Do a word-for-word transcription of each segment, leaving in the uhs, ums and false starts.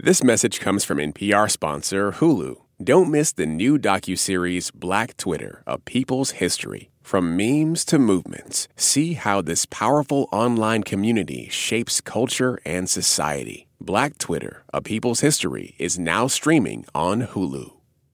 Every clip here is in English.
This message comes from N P R sponsor Hulu. Don't miss the new docuseries Black Twitter, A People's History. From memes to movements, see how this powerful online community shapes culture and society. Black Twitter, A People's History is now streaming on Hulu.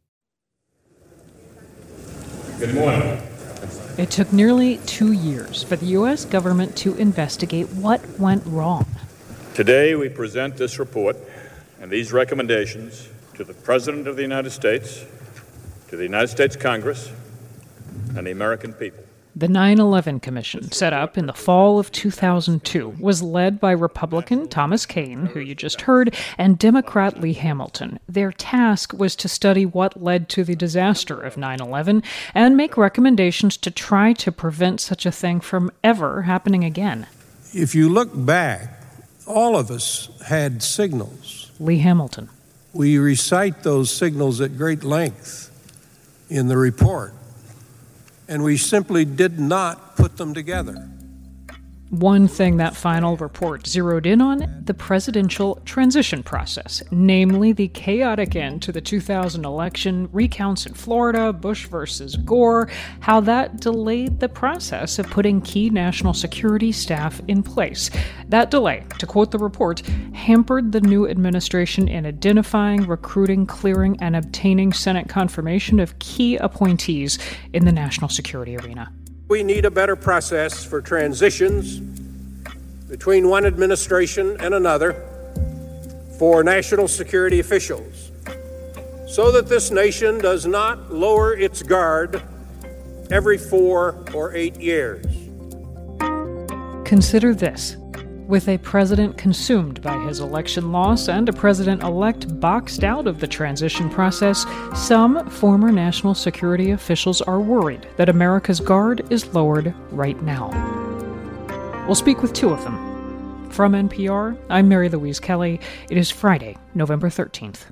Good morning. It took nearly two years for the U S government to investigate what went wrong. Today we present this report and these recommendations to the President of the United States, to the United States Congress, and the American people. The nine eleven Commission, set up in the fall of two thousand two, was led by Republican Thomas Kean, who you just heard, and Democrat Lee Hamilton. Their task was to study what led to the disaster of nine eleven and make recommendations to try to prevent such a thing from ever happening again. If you look back, all of us had signals. Lee Hamilton. We recite those signals at great length in the report, and we simply did not put them together. One thing that final report zeroed in on, the presidential transition process, namely the chaotic end to the two thousand election, recounts in Florida, Bush versus Gore, how that delayed the process of putting key national security staff in place. That delay, to quote the report, hampered the new administration in identifying, recruiting, clearing, and obtaining Senate confirmation of key appointees in the national security arena. We need a better process for transitions between one administration and another for national security officials, so that this nation does not lower its guard every four or eight years. Consider this. With a president consumed by his election loss and a president-elect boxed out of the transition process, some former national security officials are worried that America's guard is lowered right now. We'll speak with two of them. From N P R, I'm Mary Louise Kelly. It is Friday, November thirteenth.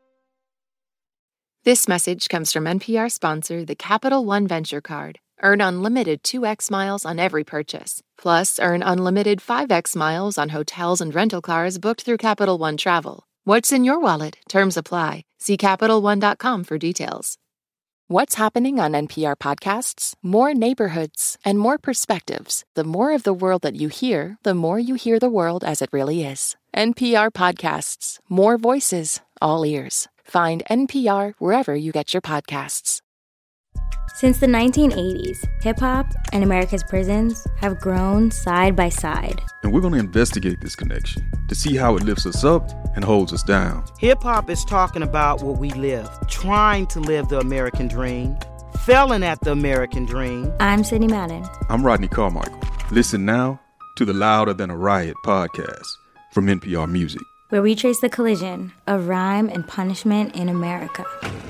This message comes from N P R sponsor, the Capital One Venture Card. Earn unlimited two x miles on every purchase. Plus, earn unlimited five x miles on hotels and rental cars booked through Capital One Travel. What's in your wallet? Terms apply. See Capital One dot com for details. What's happening on N P R podcasts? More neighborhoods and more perspectives. The more of the world that you hear, the more you hear the world as it really is. N P R podcasts. More voices, all ears. Find N P R wherever you get your podcasts. Since the nineteen eighties, hip-hop and America's prisons have grown side by side. And we're going to investigate this connection to see how it lifts us up and holds us down. Hip-hop is talking about what we live, trying to live the American dream, failing at the American dream. I'm Sydney Madden. I'm Rodney Carmichael. Listen now to the Louder Than a Riot podcast from N P R Music, where we trace the collision of rhyme and punishment in America.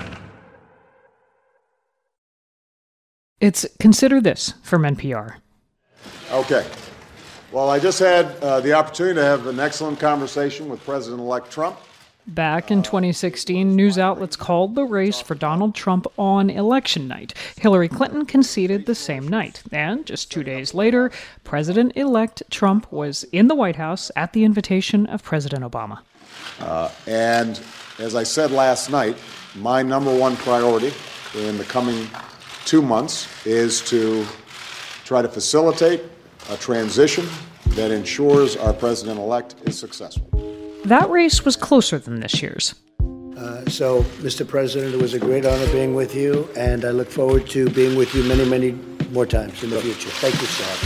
It's Consider This from N P R. Okay. Well, I just had uh, the opportunity to have an excellent conversation with President-elect Trump. Back in twenty sixteen, news outlets called the race for Donald Trump on election night. Hillary Clinton conceded the same night. And just two days later, President-elect Trump was in the White House at the invitation of President Obama. Uh, and as I said last night, my number one priority in the coming two months is to try to facilitate a transition that ensures our president-elect is successful. That race was closer than this year's. Uh, so, Mister President, it was a great honor being with you, and I look forward to being with you many, many more times in the future. Thank you, sir.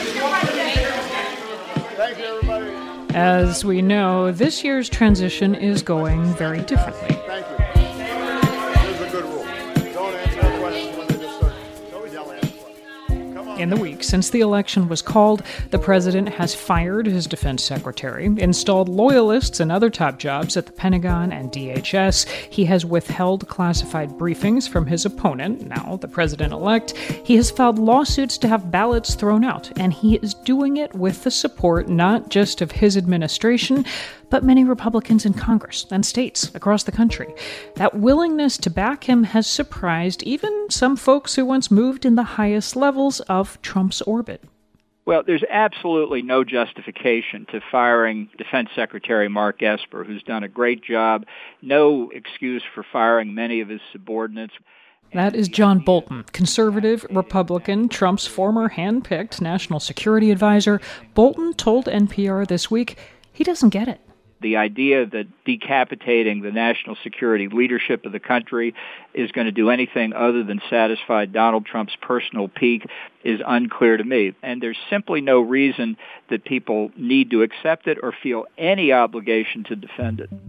Thank you, everybody. As we know, this year's transition is going very differently. Thank you. Here's a good rule. Don't answer questions when they just start. Nobody yell at questions. Come on. In the week since the election was called, the president has fired his defense secretary, installed loyalists in other top jobs at the Pentagon and D H S. He has withheld classified briefings from his opponent, now the president-elect. He has filed lawsuits to have ballots thrown out, and he is doing it with the support not just of his administration, but many Republicans in Congress and states across the country. That willingness to back him has surprised even some folks who once moved in the highest levels of Trump's orbit. Well, there's absolutely no justification to firing Defense Secretary Mark Esper, who's done a great job. No excuse for firing many of his subordinates. That is John Bolton, conservative, Republican, Trump's former hand-picked national security advisor. Bolton told N P R this week he doesn't get it. The idea that decapitating the national security leadership of the country is going to do anything other than satisfy Donald Trump's personal pique is unclear to me. And there's simply no reason that people need to accept it or feel any obligation to defend it.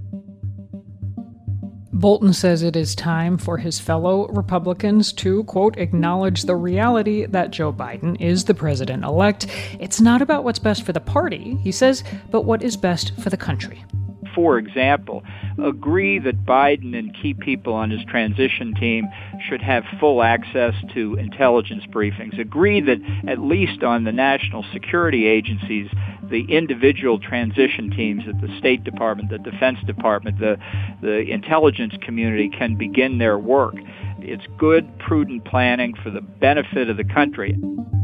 Bolton says it is time for his fellow Republicans to, quote, acknowledge the reality that Joe Biden is the president-elect. It's not about what's best for the party, he says, but what is best for the country. For example, agree that Biden and key people on his transition team should have full access to intelligence briefings. Agree that at least on the national security agencies, the individual transition teams at the State Department, the Defense Department, the, the intelligence community can begin their work. It's good, prudent planning for the benefit of the country.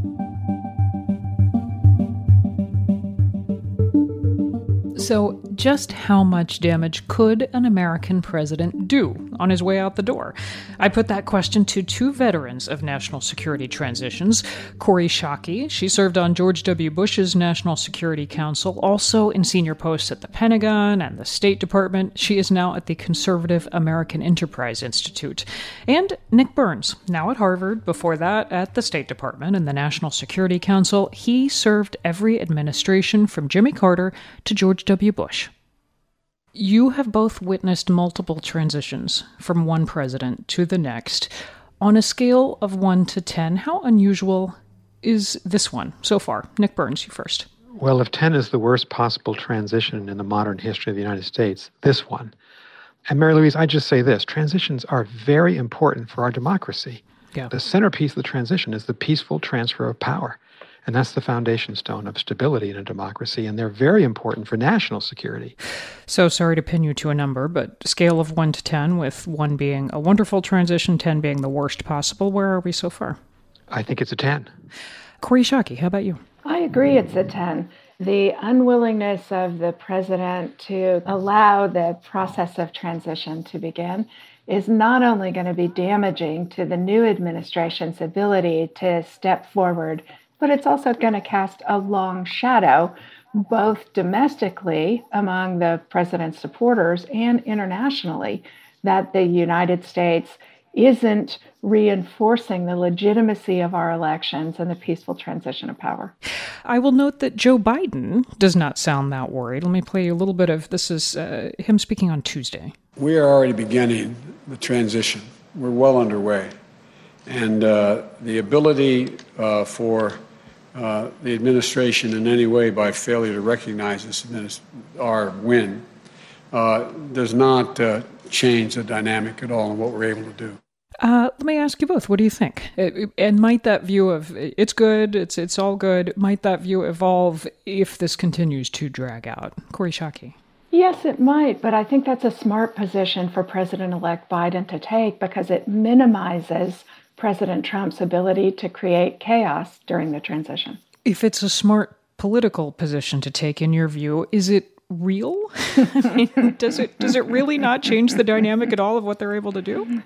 So just how much damage could an American president do on his way out the door? I put that question to two veterans of national security transitions. Kori Schake, she served on George W. Bush's National Security Council, also in senior posts at the Pentagon and the State Department. She is now at the conservative American Enterprise Institute. And Nick Burns, now at Harvard, before that at the State Department and the National Security Council. He served every administration from Jimmy Carter to George W. Bush. You have both witnessed multiple transitions from one president to the next. On a scale of one to ten, how unusual is this one so far? Nick Burns, you first. Well, if ten is the worst possible transition in the modern history of the United States, this one. And Mary Louise, I just say this, transitions are very important for our democracy. Yeah. The centerpiece of the transition is the peaceful transfer of power. And that's the foundation stone of stability in a democracy, and they're very important for national security. So sorry to pin you to a number, but scale of one to ten, with one being a wonderful transition, ten being the worst possible, where are we so far? I think it's a ten. Kori Schake, how about you? I agree it's a ten. The unwillingness of the president to allow the process of transition to begin is not only going to be damaging to the new administration's ability to step forward, but it's also going to cast a long shadow, both domestically among the president's supporters and internationally, that the United States isn't reinforcing the legitimacy of our elections and the peaceful transition of power. I will note that Joe Biden does not sound that worried. Let me play you a little bit of, this is uh, him speaking on Tuesday. We are already beginning the transition. We're well underway. And uh, the ability uh, for uh, the administration in any way by failure to recognize this administ- our win uh, does not uh, change the dynamic at all in what we're able to do. Uh, let me ask you both, what do you think? And might that view of it's good, it's it's all good, might that view evolve if this continues to drag out? Kori Schake. Yes, it might, but I think that's a smart position for President-elect Biden to take because it minimizes President Trump's ability to create chaos during the transition. If it's a smart political position to take, in your view, is it real? I mean, does it does it really not change the dynamic at all of what they're able to do?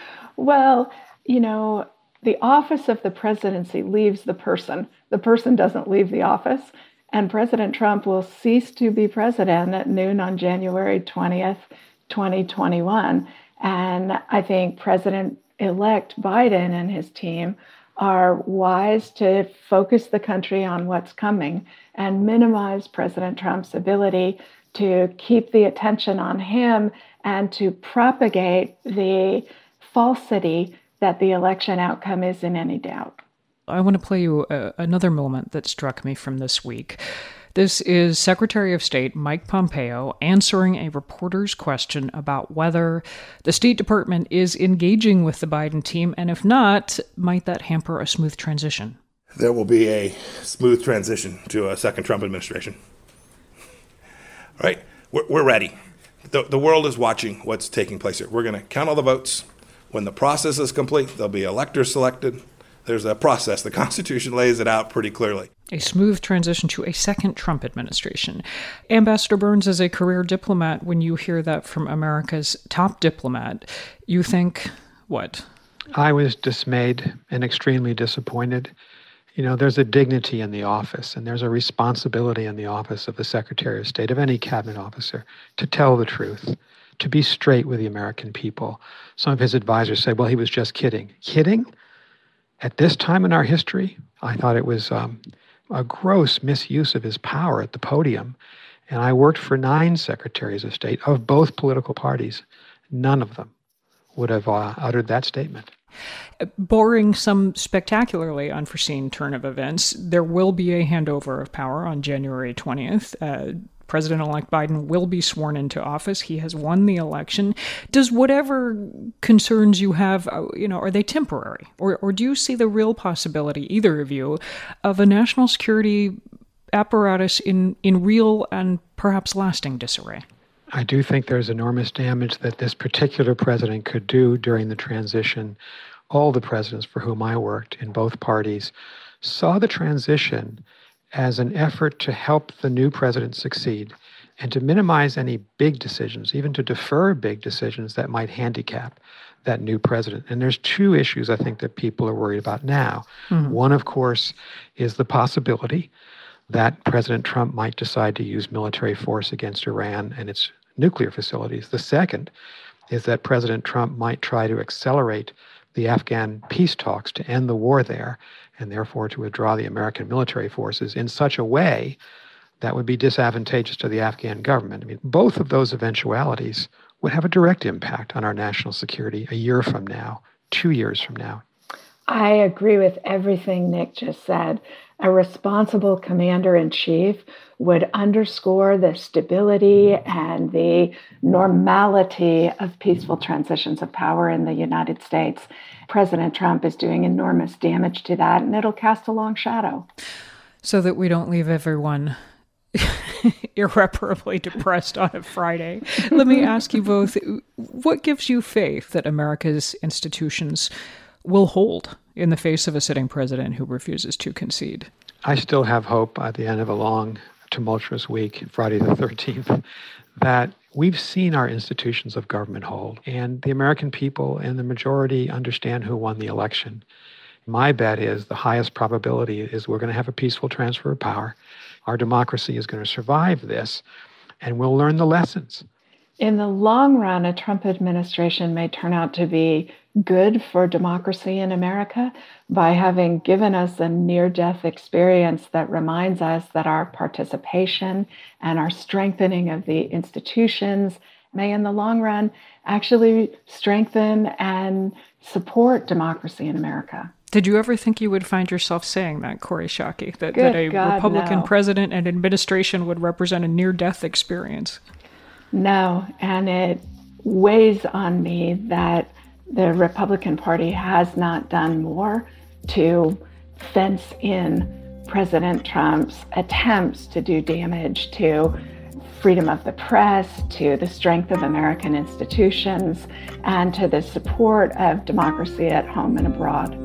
Well, you know, the office of the presidency leaves the person. The person doesn't leave the office. And President Trump will cease to be president at noon on January twentieth, twenty twenty-one. And I think President-elect Biden and his team are wise to focus the country on what's coming and minimize President Trump's ability to keep the attention on him and to propagate the falsity that the election outcome is in any doubt. I want to play you uh, another moment that struck me from this week. This is Secretary of State Mike Pompeo answering a reporter's question about whether the State Department is engaging with the Biden team, and if not, might that hamper a smooth transition? There will be a smooth transition to a second Trump administration. All right, we're, we're ready. The, the world is watching what's taking place here. We're going to count all the votes. When the process is complete, there'll be electors selected. there's a process. The Constitution lays it out pretty clearly. A smooth transition to a second Trump administration. Ambassador Burns, as a career diplomat, when you hear that from America's top diplomat, you think what? I was dismayed and extremely disappointed. You know, there's a dignity in the office, and there's a responsibility in the office of the Secretary of State, of any cabinet officer, to tell the truth, to be straight with the American people. Some of his advisors say, well, he was just kidding. Kidding? At this time in our history, I thought it was um, a gross misuse of his power at the podium. And I worked for nine secretaries of state of both political parties. None of them would have uh, uttered that statement. Barring some spectacularly unforeseen turn of events, there will be a handover of power on January twentieth. Uh, President-elect Biden will be sworn into office. He has won the election. Does whatever concerns you have, you know, are they temporary? Or, or do you see the real possibility, either of you, of a national security apparatus in, in real and perhaps lasting disarray? I do think there's enormous damage that this particular president could do during the transition. All the presidents for whom I worked in both parties saw the transition as an effort to help the new president succeed and to minimize any big decisions, even to defer big decisions that might handicap that new president. And there's two issues I think that people are worried about now. Mm-hmm. One, of course, is the possibility that President Trump might decide to use military force against Iran and its nuclear facilities. The second is that President Trump might try to accelerate the Afghan peace talks to end the war there, and therefore to withdraw the American military forces in such a way that would be disadvantageous to the Afghan government. I mean, both of those eventualities would have a direct impact on our national security a year from now, two years from now. I agree with everything Nick just said. A responsible commander-in-chief would underscore the stability and the normality of peaceful transitions of power in the United States. President Trump is doing enormous damage to that, and it'll cast a long shadow. So that we don't leave everyone irreparably depressed on a Friday, let me ask you both, what gives you faith that America's institutions will hold in the face of a sitting president who refuses to concede? I still have hope at the end of a long, tumultuous week, Friday the thirteenth, that we've seen our institutions of government hold, and the American people and the majority understand who won the election. My bet is the highest probability is we're going to have a peaceful transfer of power. Our democracy is going to survive this, and we'll learn the lessons. In the long run, a Trump administration may turn out to be good for democracy in America by having given us a near-death experience that reminds us that our participation and our strengthening of the institutions may, in the long run, actually strengthen and support democracy in America. Did you ever think you would find yourself saying that, Kori Schake, that, Good that a God, Republican no. president and administration would represent a near-death experience? No, and it weighs on me that the Republican Party has not done more to fence in President Trump's attempts to do damage to freedom of the press, to the strength of American institutions, and to the support of democracy at home and abroad.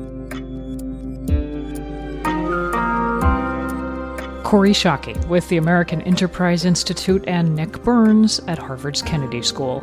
Kori Schake with the American Enterprise Institute and Nick Burns at Harvard's Kennedy School.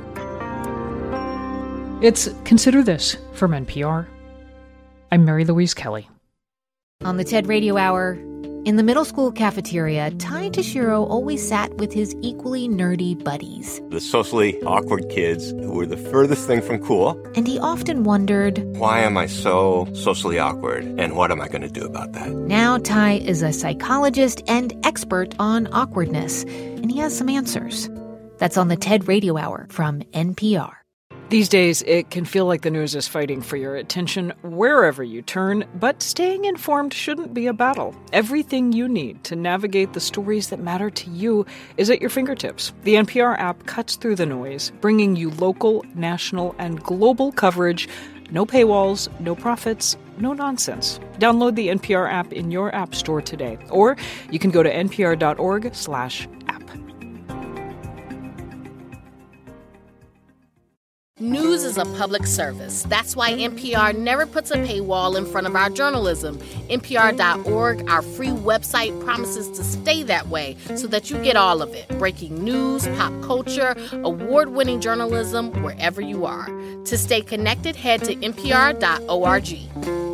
It's Consider This from N P R. I'm Mary Louise Kelly. On the TED Radio Hour, in the middle school cafeteria, Ty Tashiro always sat with his equally nerdy buddies. The socially awkward kids who were the furthest thing from cool. And he often wondered, why am I so socially awkward, and what am I going to do about that? Now Ty is a psychologist and expert on awkwardness, and he has some answers. That's on the TED Radio Hour from N P R. These days, it can feel like the news is fighting for your attention wherever you turn, but staying informed shouldn't be a battle. Everything you need to navigate the stories that matter to you is at your fingertips. The N P R app cuts through the noise, bringing you local, national, and global coverage. No paywalls, no profits, no nonsense. Download the N P R app in your app store today, or you can go to npr.org slash app. News is a public service. That's why N P R never puts a paywall in front of our journalism. N P R dot org, our free website, promises to stay that way so that you get all of it. Breaking news, pop culture, award-winning journalism, wherever you are. To stay connected, head to N P R dot org.